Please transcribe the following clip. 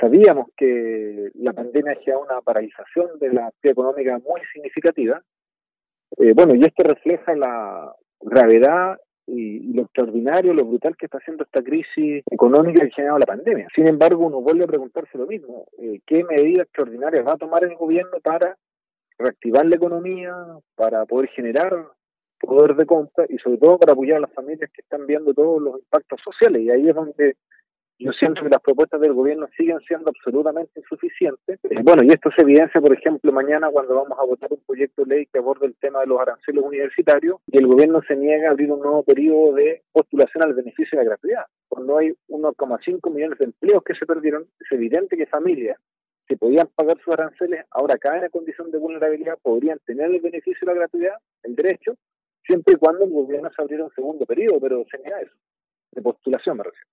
Sabíamos que la pandemia hacía una paralización de la actividad económica muy significativa. Bueno, y esto refleja la gravedad y lo extraordinario, lo brutal que está haciendo esta crisis económica que ha generado la pandemia. Sin embargo, uno vuelve a preguntarse lo mismo. ¿Qué medidas extraordinarias va a tomar el gobierno para reactivar la economía, para poder generar poder de compra y sobre todo para apoyar a las familias que están viendo todos los impactos sociales? Y ahí es donde yo siento que las propuestas del gobierno siguen siendo absolutamente insuficientes. Bueno, y esto se evidencia, por ejemplo, mañana cuando vamos a votar un proyecto de ley que aborda el tema de los aranceles universitarios y el gobierno se niega a abrir un nuevo periodo de postulación al beneficio de la gratuidad. Cuando hay 1,5 millones de empleos que se perdieron, es evidente que familias que podían pagar sus aranceles ahora caen en condición de vulnerabilidad, podrían tener el beneficio de la gratuidad, el derecho, siempre y cuando el gobierno se abriera un segundo periodo, pero se niega eso, de postulación me refiero.